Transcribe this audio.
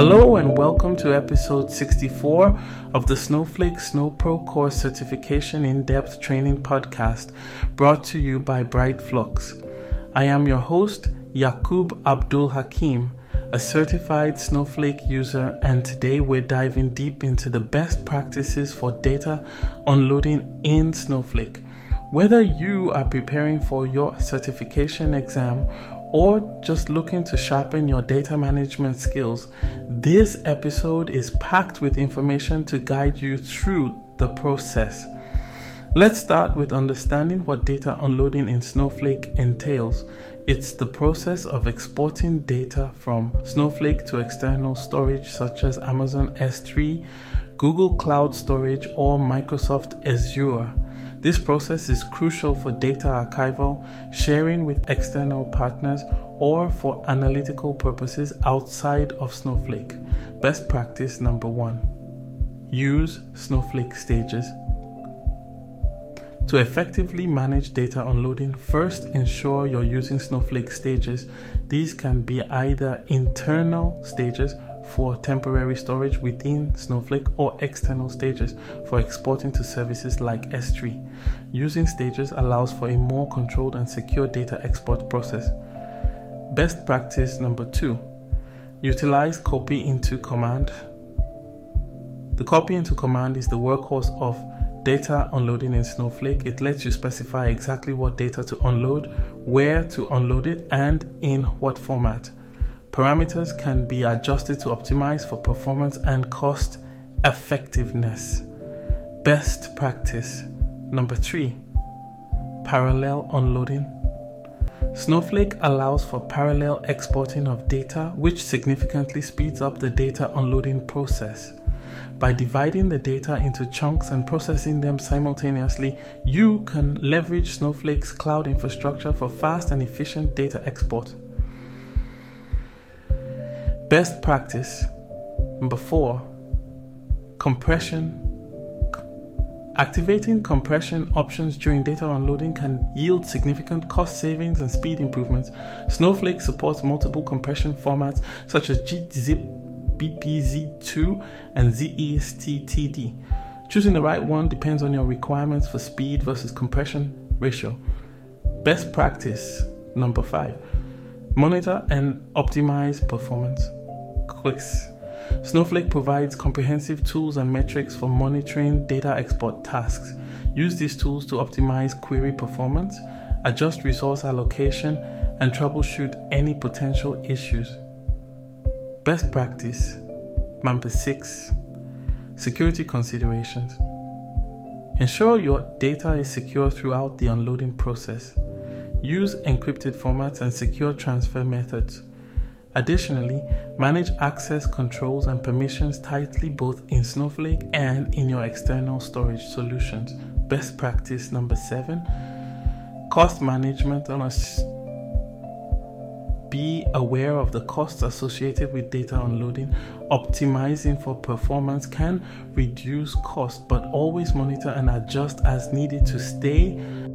Hello and welcome to episode 64 of the Snowflake SnowPro Course Certification In-Depth Training Podcast, brought to you by Brightflux. I am your host, Yaqub Abdul Hakim, a certified Snowflake user, and today we're diving deep into the best practices for data unloading in Snowflake. Whether you are preparing for your certification exam or just looking to sharpen your data management skills, this episode is packed with information to guide you through the process. Let's start with understanding what data unloading in Snowflake entails. It's the process of exporting data from Snowflake to external storage such as Amazon S3, Google Cloud Storage, or Microsoft Azure. This process is crucial for data archival, sharing with external partners, or for analytical purposes outside of Snowflake. Best practice number 1. Use Snowflake stages. To effectively manage data unloading, first ensure you're using Snowflake stages. These can be either internal stages for temporary storage within Snowflake or external stages for exporting to services like S3. Using stages allows for a more controlled and secure data export process. Best practice number 2. Utilize copy into command. The copy into command is the workhorse of data unloading in Snowflake. It lets you specify exactly what data to unload, where to unload it, and in what format. Parameters can be adjusted to optimize for performance and cost effectiveness. Best practice number 3. Parallel unloading. Snowflake allows for parallel exporting of data, which significantly speeds up the data unloading process. By dividing the data into chunks and processing them simultaneously, you can leverage Snowflake's cloud infrastructure for fast and efficient data export. Best practice number 4. Compression. Activating compression options during data unloading can yield significant cost savings and speed improvements. Snowflake supports multiple compression formats such as gzip, BPZ2, and ZESTTD. Choosing the right one depends on your requirements for speed versus compression ratio. Best practice number 5. Monitor and optimize performance. Clicks. Snowflake provides comprehensive tools and metrics for monitoring data export tasks. Use these tools to optimize query performance, adjust resource allocation, and troubleshoot any potential issues. Best practice number 6. Security considerations. Ensure your data is secure throughout the unloading process. Use encrypted formats and secure transfer methods. Additionally, manage access controls and permissions tightly both in Snowflake and in your external storage solutions. Best practice number 7. Cost management. Be aware of the costs associated with data unloading. Optimizing for performance can reduce cost, but always monitor and adjust as needed to stay